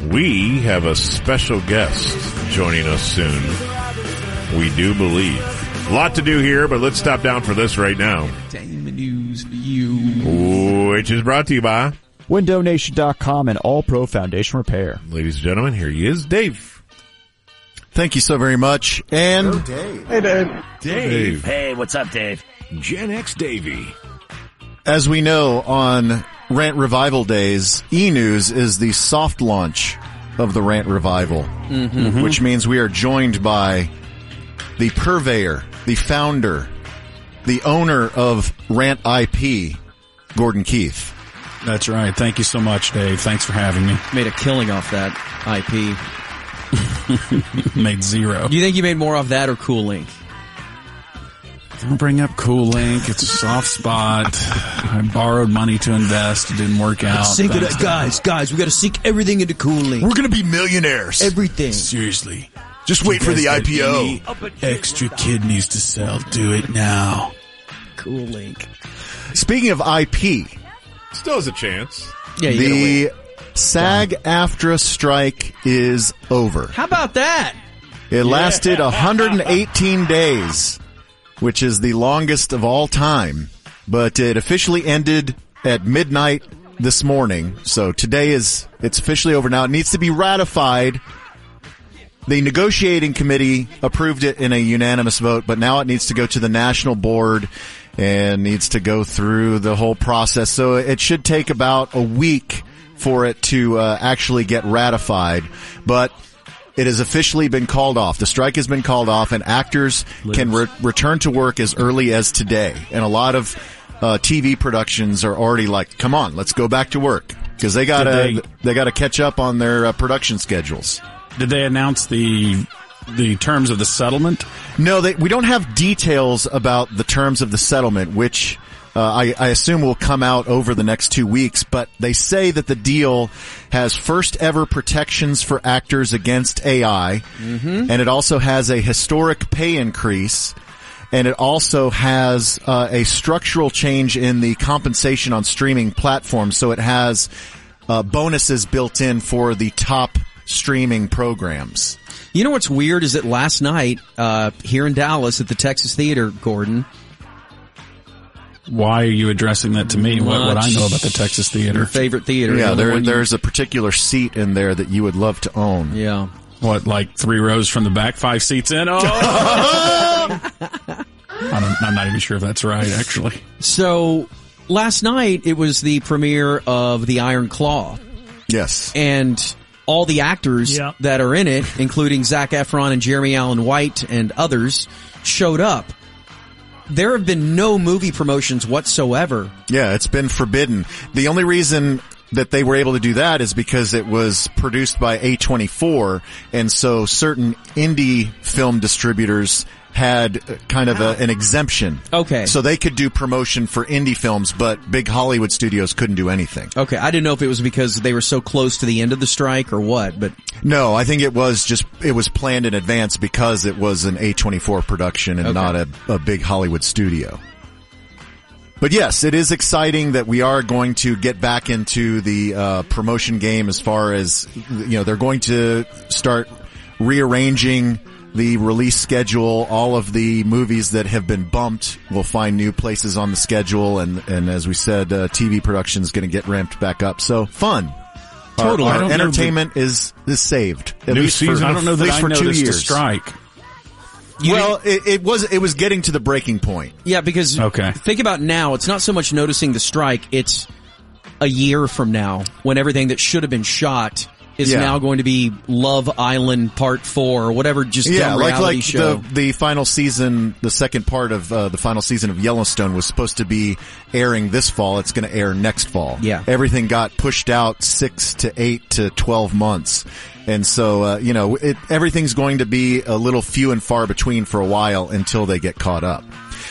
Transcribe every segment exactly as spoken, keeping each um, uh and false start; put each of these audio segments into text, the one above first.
We have a special guest joining us soon. We do believe. A lot to do here, but let's stop down for this right now. Entertainment news for you. Which is brought to you by window nation dot com and All Pro Foundation Repair. Ladies and gentlemen, here he is, Dave. Thank you so very much. And Hello, Dave. Hey, Dave. Dave. Hey, what's up, Dave? Gen X Davey. As we know, on Rant Revival days, E-News is the soft launch of the Rant Revival, mm-hmm. which means we are joined by the purveyor, the founder, the owner of Rant I P, Gordon Keith. That's right. Thank you so much, Dave. Thanks for having me. Made a killing off that I P. Made zero. Do you think you made more off that or Cool Link? Don't bring up Cool Link. It's a soft spot. I borrowed money to invest. It didn't work out. Sink it, guys, guys, we got to sink everything into Cool Link. We're going to be millionaires. Everything. Seriously. Just wait for the I P O. Extra kidneys to sell. Do it now. Cool Link. Speaking of I P, still has a chance. Yeah, you the SAG-AFTRA strike is over. How about that? It lasted one hundred eighteen days, which is the longest of all time, but it officially ended at midnight this morning. So today is, it's officially over now. It needs to be ratified. The negotiating committee approved it in a unanimous vote, but now it needs to go to the national board and needs to go through the whole process. So it should take about a week for it to uh, actually get ratified, but it has officially been called off. The strike has been called off, and actors Lives. can re- return to work as early as today. And a lot of uh, T V productions are already like, "Come on, let's go back to work," because they gotta they, they gotta catch up on their uh, production schedules. Did they announce the the terms of the settlement? No, they, we don't have details about the terms of the settlement, which uh, I, I assume will come out over the next two weeks. But they say that the deal has first ever protections for actors against A I, mm-hmm. and it also has a historic pay increase, and it also has uh, a structural change in the compensation on streaming platforms. So it has uh, bonuses built in for the top streaming programs. You know what's weird is that last night uh here in Dallas at the Texas Theater, Gordon. Why are you addressing that to me? What, what I know about the Texas Theater? Your favorite theater. Yeah, there, the there's you... a particular seat in there that you would love to own. Yeah. What, like three rows from the back, five seats in? Oh! I don't, I'm not even sure if that's right, actually. So last night it was the premiere of The Iron Claw. Yes. And all the actors yeah. that are in it, including Zac Efron and Jeremy Allen White and others, showed up. There have been no movie promotions whatsoever. Yeah, it's been forbidden. The only reason that they were able to do that is because it was produced by A twenty-four, and so certain indie film distributors had kind of a, an exemption. Okay. So they could do promotion for indie films, but big Hollywood studios couldn't do anything. Okay, I didn't know if it was because they were so close to the end of the strike or what, but... No, I think it was just, it was planned in advance because it was an A twenty-four production and okay. not a, a big Hollywood studio. But yes, it is exciting that we are going to get back into the uh, promotion game as far as, you know, they're going to start rearranging the release schedule. All of the movies that have been bumped will find new places on the schedule, and, and as we said, uh, T V production is going to get ramped back up. So fun. Totally. Our, our entertainment the, is is saved. At new least season. For, I don't know that I for noticed two years. a strike. You well, it, it was it was getting to the breaking point. Yeah, because okay. think about now. It's not so much noticing the strike. It's a year from now when everything that should have been shot is yeah. now going to be Love Island Part Four or whatever, just yeah, dumb like reality like show. the the final season, the second part of uh, the final season of Yellowstone was supposed to be airing this fall. It's going to air next fall. Yeah, everything got pushed out six to eight to twelve months, and so uh, you know it, everything's going to be a little few and far between for a while until they get caught up.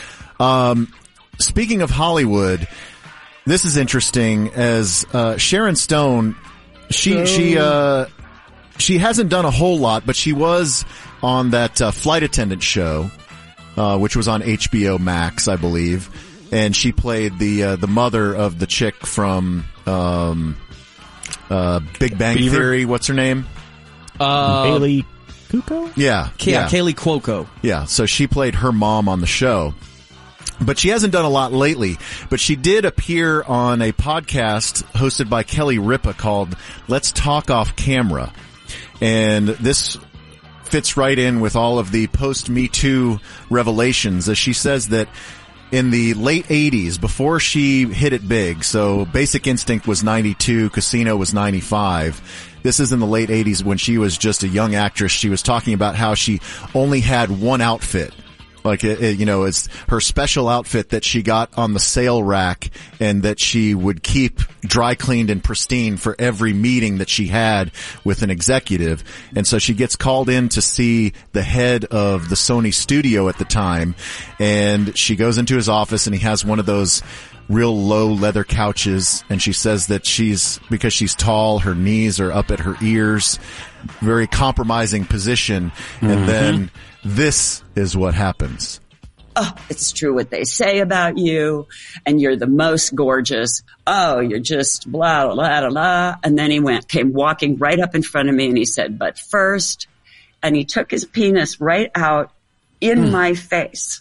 Um, speaking of Hollywood, this is interesting as uh, Sharon Stone. She, so. she, uh, she hasn't done a whole lot, but she was on that, uh, flight attendant show, uh, which was on H B O Max, I believe. And she played the, uh, the mother of the chick from, um, uh, Big Bang Beaver? Theory. What's her name? Uh, Bailey Cuoco? Yeah, K- yeah, Kaylee Cuoco. yeah. So she played her mom on the show. But she hasn't done a lot lately. But she did appear on a podcast hosted by Kelly Ripa called Let's Talk Off Camera. And this fits right in with all of the post-Me Too revelations, as she says that in the late eighties, before she hit it big, so Basic Instinct was ninety-two, Casino was ninety-five. This is in the late eighties when she was just a young actress. She was talking about how she only had one outfit. Like, it, it, you know, it's her special outfit that she got on the sale rack and that she would keep dry cleaned and pristine for every meeting that she had with an executive. And so she gets called in to see the head of the Sony studio at the time. And she goes into his office and he has one of those real low leather couches. And she says that she's, because she's tall, her knees are up at her ears, very compromising position. And mm-hmm. then this is what happens. Oh, it's true what they say about you, and you're the most gorgeous. Oh, you're just blah, blah, blah, blah. And then he went, came walking right up in front of me and he said, but first, and he took his penis right out in mm. my face.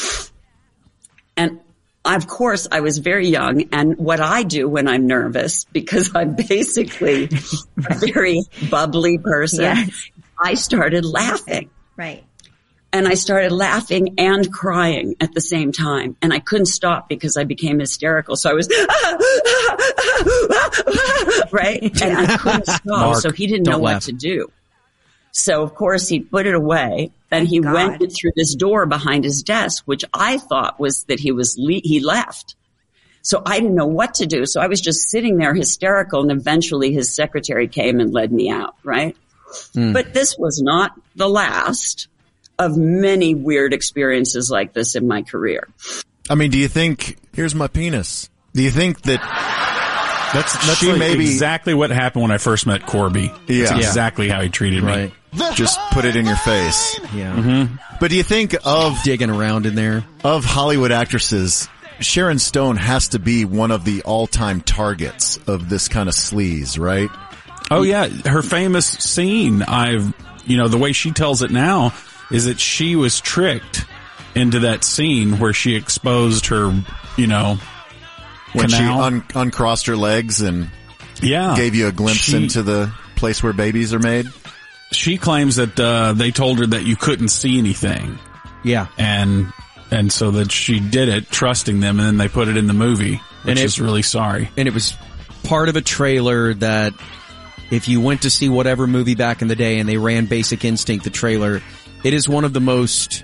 And of course, I was very young, and what I do when I'm nervous, because I'm basically a very bubbly person, yes. I started laughing. Right. And I started laughing and crying at the same time. And I couldn't stop because I became hysterical. So I was, right? And I couldn't stop. Mark, so he didn't know laugh. what to do. So of course he put it away. Then he God. went through this door behind his desk, which I thought was that he was, le- he left. So I didn't know what to do. So I was just sitting there hysterical. And eventually his secretary came and led me out, right? Mm. But this was not the last of many weird experiences like this in my career. I mean, do you think, here's my penis. Do you think that that's, that's she like maybe exactly what happened when I first met Corby? Yeah. That's exactly how he treated right. me. Just put it in your face. Yeah. Mm-hmm. But do you think of digging around in there of Hollywood actresses, Sharon Stone has to be one of the all-time targets of this kind of sleaze, right? Oh yeah. Her famous scene, I've, you know, the way she tells it now is that she was tricked into that scene where she exposed her, you know, when canal. she un- uncrossed her legs and yeah, gave you a glimpse she, into the place where babies are made. She claims that uh, they told her that you couldn't see anything. Yeah, and and so that she did it, trusting them, and then they put it in the movie, which and it, is really sorry. And it was part of a trailer that, if you went to see whatever movie back in the day and they ran Basic Instinct, the trailer. It is one of the most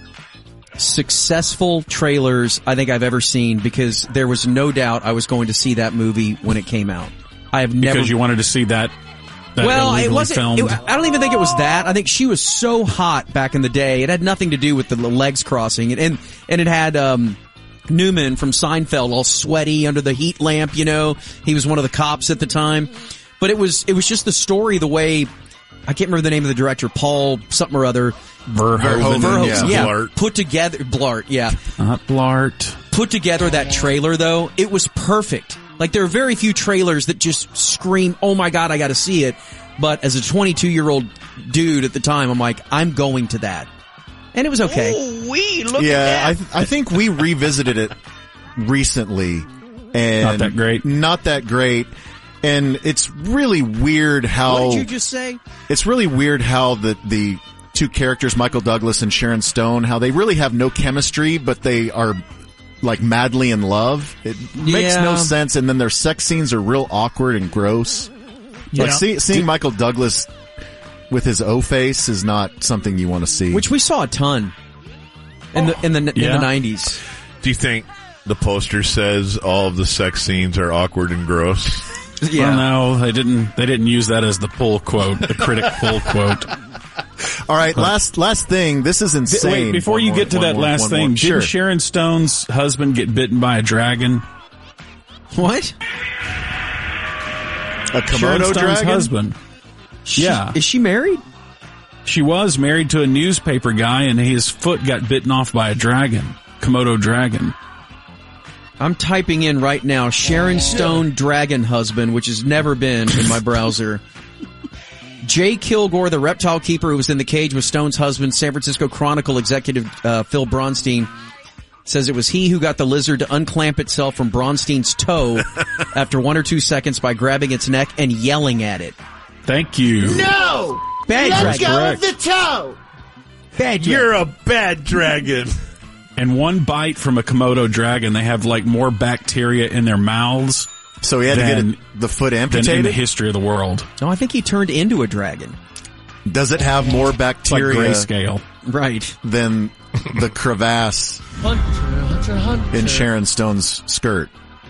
successful trailers I think I've ever seen, because there was no doubt I was going to see that movie when it came out. I have never because you wanted to see that. that well, it wasn't. filmed. It, I don't even think it was that. I think she was so hot back in the day. It had nothing to do with the legs crossing, and and, and it had um, Newman from Seinfeld all sweaty under the heat lamp. You know, he was one of the cops at the time. But it was it was just the story, the way. I can't remember the name of the director, Paul something or other. Verhoeven. Verhoeven, yeah. yeah. Blart. Put together, Blart, yeah. Not Blart. Put together that trailer, though, it was perfect. Like, there are very few trailers that just scream, oh my God, I gotta see it. But as a twenty-two-year-old dude at the time, I'm like, I'm going to that. And it was okay. Ooh, we look yeah, at that. I, th- I think we revisited it recently. And not that great. Not that great. And it's really weird how... What did you just say? It's really weird how the, the two characters, Michael Douglas and Sharon Stone, how they really have no chemistry, but they are like madly in love. It yeah. makes no sense. And then their sex scenes are real awkward and gross. Yeah. Like see, seeing Did, Michael Douglas with his O face is not something you want to see. Which we saw a ton in the in the yeah. in the nineties. Do you think the poster says all of the sex scenes are awkward and gross? Yeah. Well, no, they didn't. They didn't use that as the pull quote, the critic pull quote. All right, last last thing. This is insane. Wait, before one you more, get to that more, last thing, more. didn't Sure. Sharon Stone's husband get bitten by a dragon? What? A Komodo Sharon Stone's dragon? husband. She, Yeah. Is she married? She was married to a newspaper guy, and his foot got bitten off by a dragon, Komodo dragon. I'm typing in right now, Sharon Stone dragon husband, which has never been in my browser. Jay Kilgore, the reptile keeper who was in the cage with Stone's husband, San Francisco Chronicle executive uh, Phil Bronstein, says it was he who got the lizard to unclamp itself from Bronstein's toe after one or two seconds by grabbing its neck and yelling at it. Thank you. No! Bad Let dragon. go of the toe! Bad dragon. You're a bad dragon. And one bite from a Komodo dragon, they have like more bacteria in their mouths. So he had than, to get it, the foot than amputated? in the history of the world. No, I think he turned into a dragon. Does it have more It's like bacteria grayscale. Right. than the crevasse in Sharon Stone's skirt?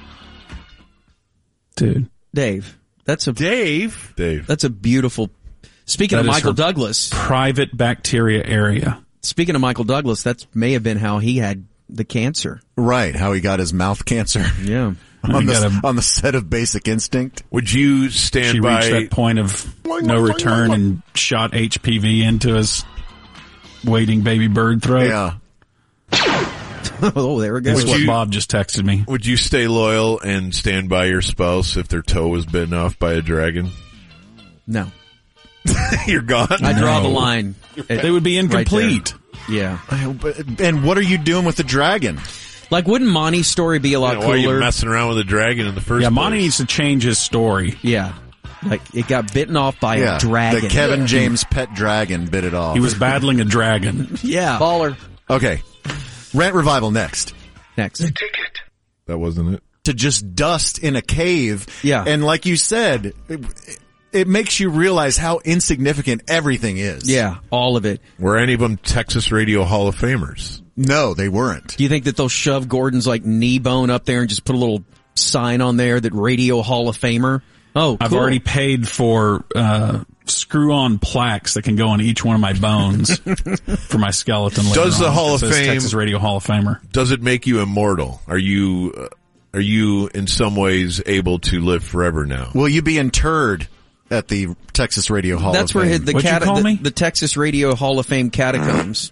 Dude. Dave, that's a Dave. Dave. that's a beautiful. Speaking That of is Michael her Douglas, Private bacteria area. speaking of Michael Douglas, that may have been how he had the cancer. Right, how he got his mouth cancer Yeah. on the, gotta- on the set of Basic Instinct. Would you stand She by? reached that point of no return and shot H P V into his waiting baby bird throat. Yeah. Oh, there it That's goes. what you- Bob just texted me. Would you stay loyal and stand by your spouse if their toe was bitten off by a dragon? No, You're gone. I draw No. the line. They would be incomplete. Yeah. And what are you doing with the dragon? Like, wouldn't Monty's story be a lot You know, why are you cooler? messing around with a dragon in the first Yeah, place? Monty needs to change his story. Yeah. Like, it got bitten off by Yeah, a dragon. the Kevin James pet dragon bit it off. He was battling a dragon. Yeah. Baller. Okay. Rent Revival next. Next. That wasn't it. To just dust in a cave. Yeah. And like you said, it, it makes you realize how insignificant everything is. Yeah, all of it. Were any of them Texas Radio Hall of Famers? No, they weren't. Do you think that they'll shove Gordon's, like, knee bone up there and just put a little sign on there that Radio Hall of Famer? Oh, I've cool. already paid for uh, screw-on plaques that can go on each one of my bones for my skeleton. later Does the on. Hall It of says Fame- Texas Radio Hall of Famer? Does it make you immortal? Are you uh, are you in some ways able to live forever now? Will you be interred at the Texas Radio Hall That's of where Fame? the, What'd you cata- call the, me? the Texas Radio Hall of Fame catacombs.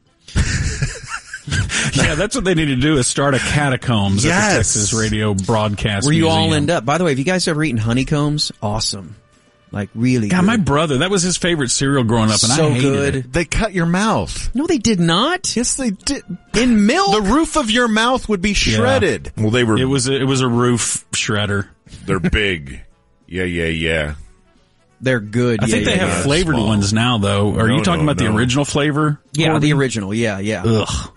Yeah, that's what they need to do is start a catacombs at Yes. the Texas Radio Broadcast Where you all Museum. end up. By the way, have you guys ever eaten honeycombs? Awesome. Like, really God, good. my brother, that was his favorite cereal growing up, and so I hated good. it. They cut your mouth. No, they did not. Yes, they did. In milk? The roof of your mouth would be shredded. Well, they were. It was a, it was a roof shredder. They're big. Yeah, yeah, yeah. They're good. I yeah, think yeah, they have yeah. flavored Small. ones now, though. Are No, you talking no, about no. the original flavor? Yeah, Corby? the original. Yeah, yeah. Ugh.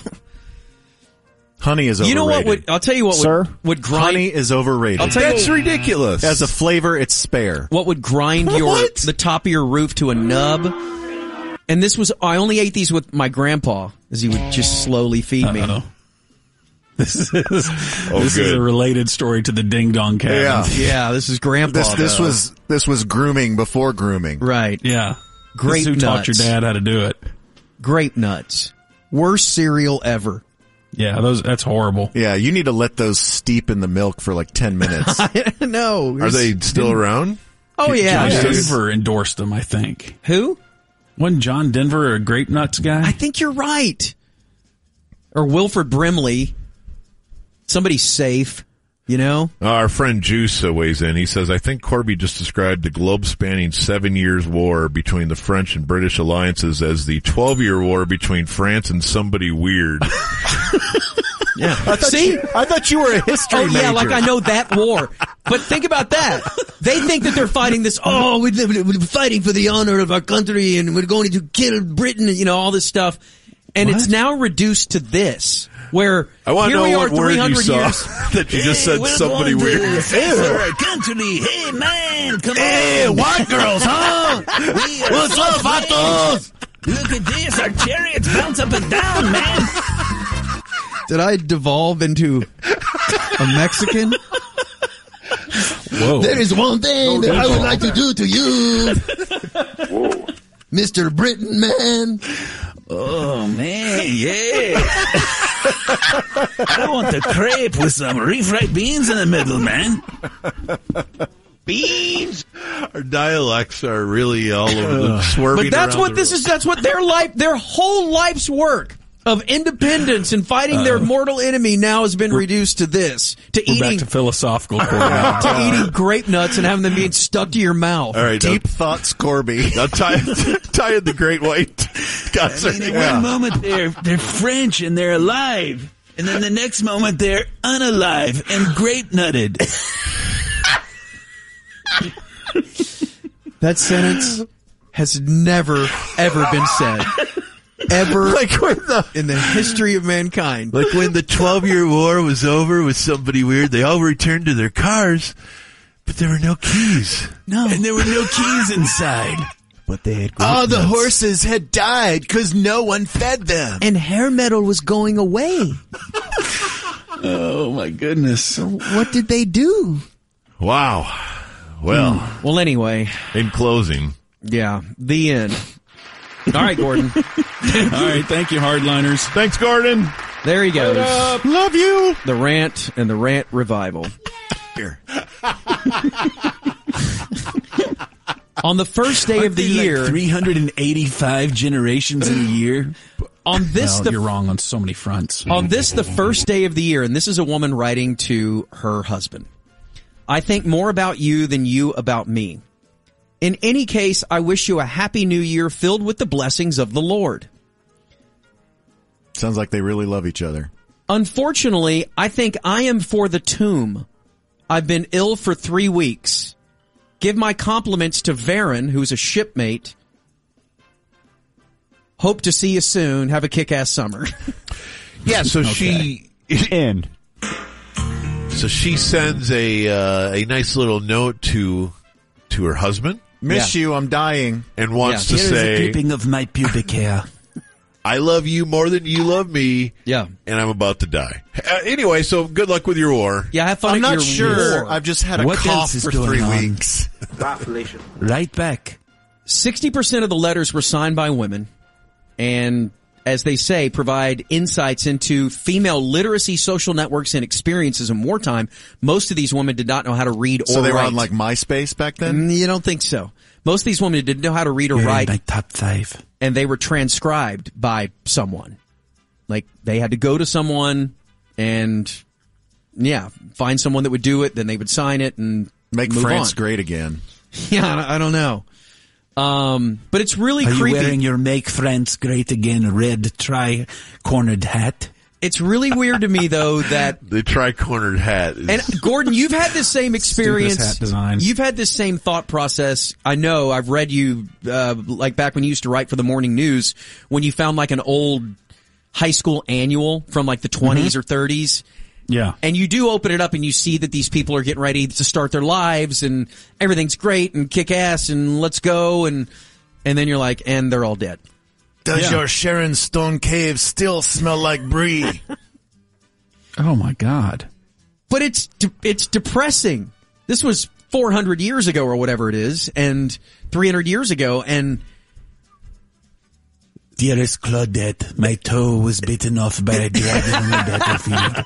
Honey is overrated. You know what would, I'll tell you what Sir? would, would grind, Honey is overrated. I'll tell you That's what, ridiculous. As a flavor, it's spare. what would grind your, What? the top of your roof to a nub. And this was, I only ate these with my grandpa, as he would just slowly feed me. Uh-oh. This is Oh, this is good. a related story to the Ding Dong Cabin. Yeah. Yeah, this is grandpa. This this though. was this was grooming before grooming. Right. Yeah. Grape This is who taught your nuts. dad how to do it. Grape nuts. Worst cereal ever. Yeah, those that's horrible. Yeah, you need to let those steep in the milk for like ten minutes. No. Are they still around? Oh, yeah. John yes. Denver endorsed them, I think. Who? Wasn't John Denver a grape nuts guy? I think you're right. Or Wilford Brimley. Somebody safe, you know? Uh, our friend Juice uh, weighs in. He says, I think Corby just described the globe-spanning seven years war between the French and British alliances as the twelve-year war between France and somebody weird. Yeah. I thought See? you, I thought you were a history Oh, yeah, major. like I know that war. But think about that. They think that they're fighting this, oh, we're, we're fighting for the honor of our country and we're going to kill Britain, you know, all this stuff. And What? it's now reduced to this, where I want to here know we what are word three you hundred saw years. that you just said somebody weird. Our country, hey man, come Hey, on. white girls, huh? We are What's up, vatos? Look at this, our chariots bounce up and down, man. Did I devolve into a Mexican? Whoa. There is one thing that I would like to do to you, Mister Britain man. Oh man, yeah. I want the crepe with some refried beans in the middle, man. Beans. Our dialects are really all over the swerving But that's around what the this road. is. That's what their life, their whole life's work of independence and fighting uh, their mortal enemy now has been reduced to this, to we're eating back to philosophical to eating grape nuts and having them being stuck to your mouth. All right, deep now, thoughts, Corby. Now tie, tie in the great white guys. I mean, in yeah. one moment they're they're French and they're alive, and then the next moment they're unalive and grape nutted. That sentence has never ever been said. Ever like when the, in the history of mankind. Like when the twelve-year war was over with somebody weird, they all returned to their cars, but there were no keys. No. And there were no keys inside. But they had all the horses had died because no one fed them. And hair metal was going away. Oh, my goodness. So what did they do? Wow. Well. Mm. Well, anyway. In closing. Yeah. The end. All right, Gordon. All right, thank you, hardliners. Thanks, Gordon. There he goes. Love you. The rant and the rant revival. Here. On the first day Aren't of the there year, like three hundred eighty-five generations in a year. On this, well, the, you're wrong on so many fronts. On this, the first day of the year, and this is a woman writing to her husband. I think more about you than you about me. In any case, I wish you a happy new year filled with the blessings of the Lord. Sounds like they really love each other. Unfortunately, I think I am for the tomb. I've been ill for three weeks. Give my compliments to Varen, who's a shipmate. Hope to see you soon. Have a kick-ass summer. Yeah, so okay. she... In. So she sends a uh, a nice little note to to her husband. Miss Yeah. you, I'm dying. And wants Yeah. to Here is say, a clipping of my pubic hair. I love you more than you love me. Yeah. And I'm about to die. Uh, anyway, so good luck with your war. Yeah, have fun I'm at not your sure. war. I've just had a What cough else is for going three on? weeks. Right back. sixty percent of the letters were signed by women, and as they say, provide insights into female literacy, social networks, and experiences in wartime. Most of these women did not know how to read or write. So they were on like MySpace back then? Mm, You don't think so. Most of these women didn't know how to read or You're write, in my top five. and they were transcribed by someone. Like, they had to go to someone and, yeah, find someone that would do it, then they would sign it and Make move France on. great again. Yeah, I don't know. Um, but it's really Are creepy. you wearing your Make France Great Again red tri-cornered hat? It's really weird to me, though, that The tri-cornered hat. Is, and Gordon, you've had the same experience. Stupidest hat design. You've had this same thought process. I know. I've read you, uh, like back when you used to write for the morning news, when you found like an old high school annual from like the twenties or thirties. Yeah. And you do open it up and you see that these people are getting ready to start their lives and everything's great and kick ass and let's go. And, and then you're like, and they're all dead. Does Yeah. your Sharon Stone cave still smell like brie? Oh my God. But it's, de- it's depressing. This was four hundred years ago or whatever it is, and three hundred years ago, and Dearest Claudette, my toe was bitten off by a dragon on the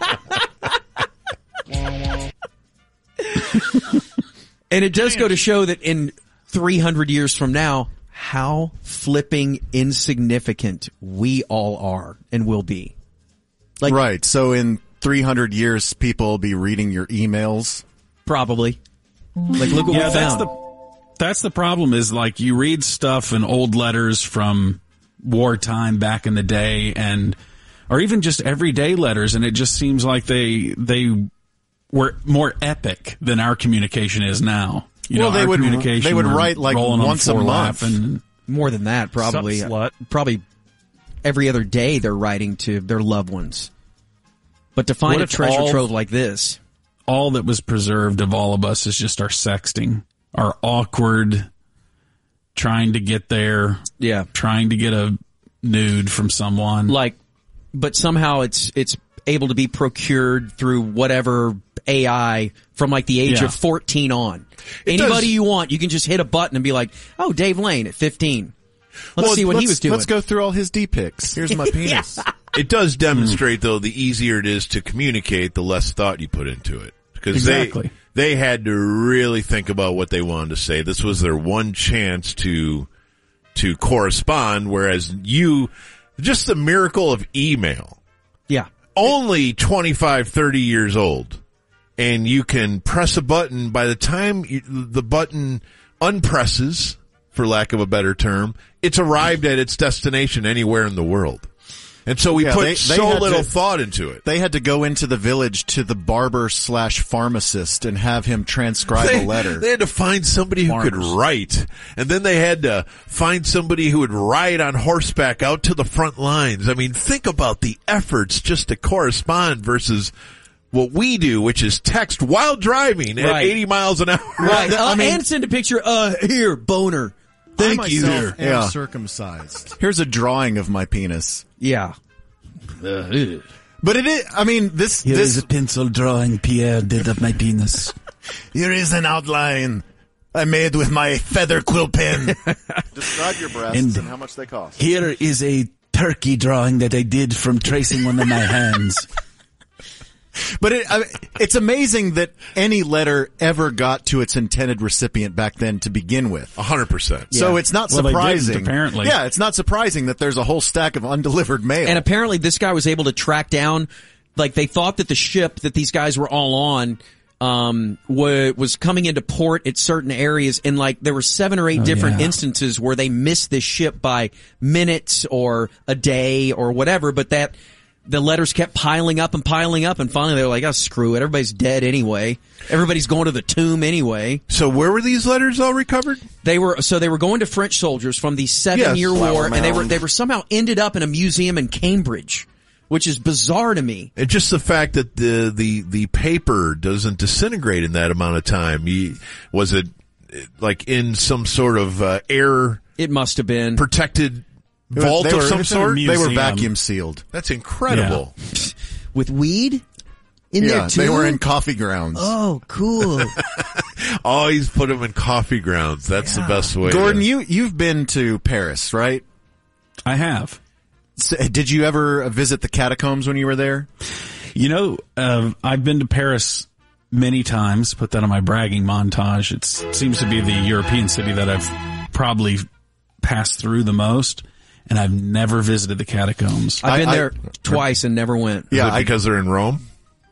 battlefield. and it does go to show that in three hundred years from now, how flipping insignificant we all are and will be. Like, Right. So in three hundred years, people will be reading your emails. probably. Like, look what Yeah, we that's found. the that's the problem. Is like you read stuff in old letters from wartime back in the day, and or even just everyday letters, and it just seems like they they were more epic than our communication is now. You Well, know, they our would- communication, they would we're write, like, rolling on the once a floor month. laughing. More than that, probably. Sup, slut? Probably every other day they're writing to their loved ones. But to find What a if treasure all- trove like this, All that was preserved of all of us is just our sexting, our awkward trying to get there, yeah, trying to get a nude from someone. like, but somehow it's it's able to be procured through whatever A I from like the age Yeah. of fourteen on. It Anybody does- you want, you can just hit a button and be like, "Oh, Dave Lane at fifteen." Let's Well, see what he let's- was doing. Let's go through all his D pics. Here's my penis. it does demonstrate, though, the easier it is to communicate, the less thought you put into it. Because Exactly. they, they had to really think about what they wanted to say. This was their one chance to, to correspond, whereas you, Just the miracle of email. Yeah. Only twenty-five, thirty years old. And you can press a button. By the time you, the button unpresses, for lack of a better term, it's arrived at its destination anywhere in the world. And so we Yeah, put they- they so had little to- thought into it. They had to go into the village to the barber slash pharmacist and have him transcribe They, a letter. they had to find somebody who Farmers. could write. And then they had to find somebody who would ride on horseback out to the front lines. I mean, think about the efforts just to correspond versus what we do, which is text while driving at Right. eighty miles an hour. Right. I Uh, mean- and send a picture, uh, here, boner. Thank I you myself there. am Yeah. circumcised. Here's a drawing of my penis. Yeah. But it is, I mean, this, Here this, is a pencil drawing Pierre did of my penis. Here is an outline I made with my feather quill pen. describe your breasts And- and how much they cost. Here is a turkey drawing that I did from tracing one of my hands. But it, I, it's amazing that any letter ever got to its intended recipient back then to begin with. A hundred percent. So it's not Well, they didn't, surprising. apparently. Yeah, it's not surprising that there's a whole stack of undelivered mail. And apparently this guy was able to track down, like they thought that the ship that these guys were all on, um, wa- was coming into port at certain areas, and like there were seven or eight Oh, different yeah. instances where they missed this ship by minutes or a day or whatever, but that the letters kept piling up and piling up, and finally they were like, oh, screw it, everybody's dead anyway. Everybody's going to the tomb anyway. So where were these letters all recovered? They were so they were going to French soldiers from the Seven Year Yes. War, Flower and they were Mound. they were somehow ended up in a museum in Cambridge, which is bizarre to me. And just the fact that the, the, the paper doesn't disintegrate in that amount of time. You, was it uh, like in some sort of uh, air It must have been. protected It was- vault they of were- some it's in a sort? mu- they were museum. vacuum sealed. That's incredible. With weed in Yeah, there too. they were in coffee grounds. Oh, cool. Always put them in coffee grounds. That's the best way. Gordon, to, you you've been to Paris, right? I have. So, did you ever visit the catacombs when you were there? You know, uh, I've been to Paris many times. Put that on my bragging montage. It's, it seems to be the European city that I've probably passed through the most, and I've never visited the catacombs. I've been I- I- there twice and never went. is Yeah, it I- because they're in Rome?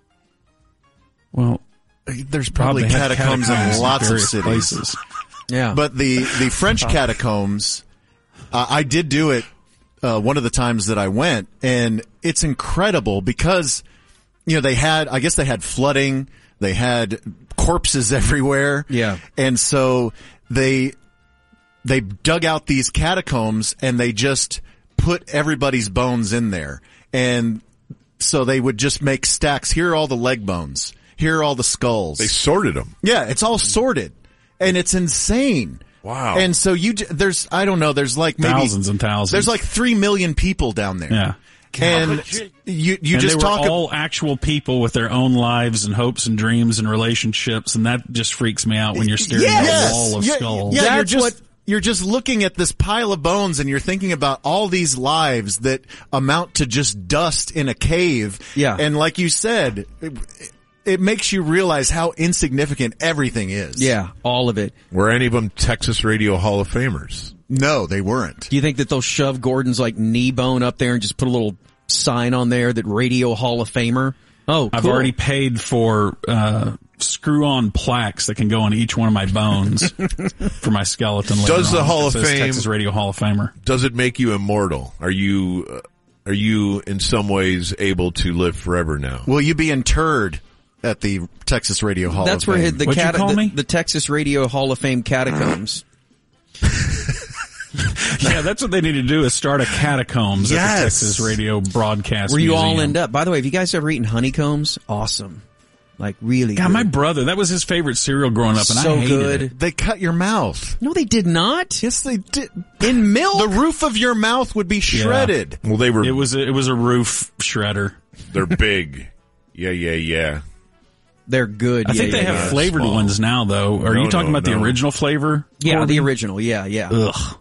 Well, There's probably they have catacombs, catacombs in lots of various cities. places. Yeah. But the, the French catacombs, uh, I did do it uh, one of the times that I went, and it's incredible because, you know, they had, I guess they had flooding, they had corpses everywhere. Yeah. And so they, they dug out these catacombs and they just put everybody's bones in there. And so they would just make stacks. Here are all the leg bones. Here are all the skulls. They sorted them. Yeah, it's all sorted, and it's insane. Wow. And so you, j- there's, I don't know, there's like maybe Thousands and thousands. There's like three million people down there. Yeah. And you, you and just they were talk. all actual people with their own lives and hopes and dreams and relationships, and that just freaks me out when you're staring Yes! at a wall of yeah, skulls. Yeah, you're That's just, what- you're just looking at this pile of bones and you're thinking about all these lives that amount to just dust in a cave. Yeah. And like you said, it, it makes you realize how insignificant everything is. yeah, all of it. Were any of them Texas Radio Hall of Famers? No, they weren't. Do you think that they'll shove Gordon's like knee bone up there and just put a little sign on there that Radio Hall of Famer? Oh, cool. I've already paid for uh, screw-on plaques that can go on each one of my bones for my skeleton. later Does the on. Hall It of says Fame- Texas Radio Hall of Famer? Does it make you immortal? Are you, uh, are you in some ways able to live forever now? Will you be interred at the Texas Radio Hall That's of where Fame? the, What'd you cata- call the, me? the Texas Radio Hall of Fame catacombs. Yeah, that's what they need to do is start a catacombs at Yes. the Texas Radio Broadcast Where you all Museum. end up. By the way, have you guys ever eaten honeycombs? Awesome. Like really God, good. my brother, that was his favorite cereal growing up, and so I hated good. it. They cut your mouth. No, they did not. Yes, they did. In milk. The roof of your mouth would be shredded. Well, they were, It was a, it was a roof shredder. they're big. Yeah, yeah, yeah. They're good. I yeah, think yeah, they have yeah. flavored Small. ones now, though. Are No, you talking no, about the no. original flavor? Yeah, Corbin? the original. Yeah, yeah. Ugh.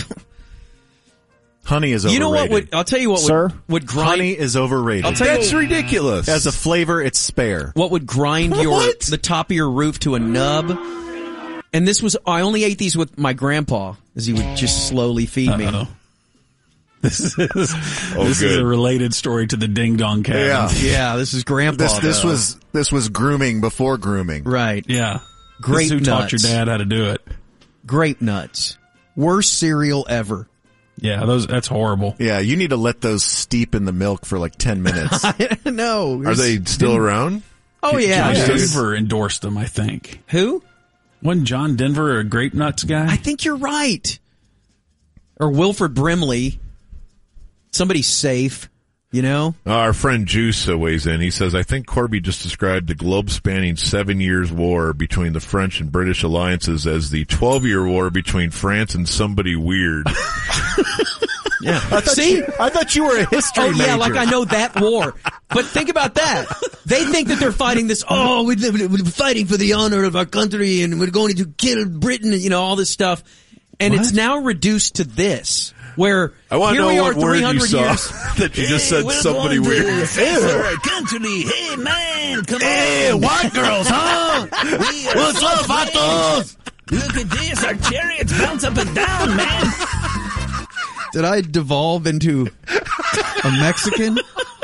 Honey is You overrated. know what would I'll tell you what Sir? would, would grind Honey is overrated. I'll tell you That's what, ridiculous. As a flavor, it's spare. what would grind your What? the top of your roof to a nub. And this was I only ate these with my grandpa as he would just slowly feed me. Uh-oh. This is Oh, this good. is a related story to the Ding Dong Cabin. Yeah. Yeah, this is Grandpa. This this though. was this was grooming before grooming. right. Yeah. Grape This is who taught your nuts. dad how to do it. Grape nuts. Worst cereal ever. Yeah, those that's horrible. Yeah, you need to let those steep in the milk for like ten minutes. no. Are they still around? Oh yeah. John it is. Denver endorsed them, I think. Who? Wasn't John Denver a grape nuts guy? I think you're right. Or Wilford Brimley. Somebody safe, you know? Uh, our friend Juice uh, weighs in. He says, I think Corby just described the globe-spanning seven years war between the French and British alliances as the twelve-year war between France and somebody weird. Yeah. I thought See? you, I thought you were a history Oh major. yeah, like I know that war. But think about that. They think that they're fighting this, oh, we're, we're fighting for the honor of our country and we're going to kill Britain, you know, all this stuff. And What? it's now reduced to this, where I want to here know we are what word three you hundred saw years. that you just said we're somebody going to weird. fight for our country. Hey, man, come Hey, on. white girls, huh? We are What's so up, friends. vatos? Look at this. Our chariots bounce up and down, man. Did I devolve into a Mexican?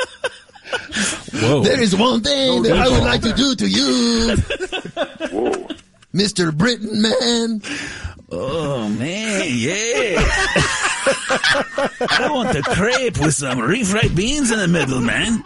Whoa. There is one thing that I would like to do to you, Mister Britain man. Oh, man, yeah. I want the crepe with some refried beans in the middle, man.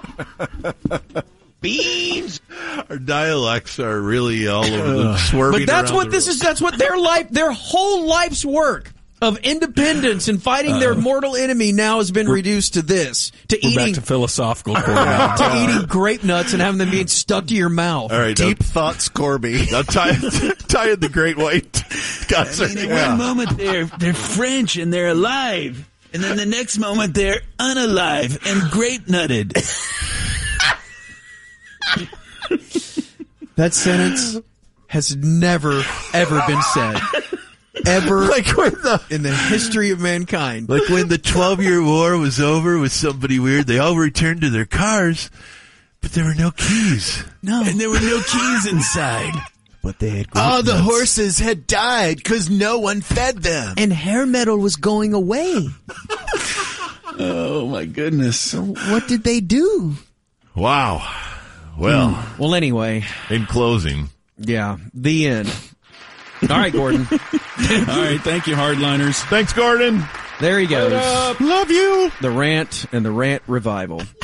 Beans? Our dialects are really all over the swerving But that's around what the this road. is. That's what their life, their whole life's work of independence and fighting their mortal enemy now has been reduced to this: to We're eating back to philosophical quarterback. to eating grape nuts and having them being stuck to your mouth. All right, Deep thoughts, Corby. now, now tie, tie in the great white concert. I mean, at one moment they're they're French and they're alive, and then the next moment they're unalive and grape nutted. That sentence has never ever been said, ever Like when the in the history of mankind. like when the twelve-year war was over with somebody weird, they all returned to their cars, but there were no keys. No, And there were no keys inside. but they had. Oh, the horses had died because no one fed them. and hair metal was going away. Oh, my goodness. What did they do? Wow. Well, Well, anyway, in closing, yeah, the end. All right, Gordon. All right, thank you, hardliners. thanks, Gordon. There he goes. Love you. The rant and the rant revival.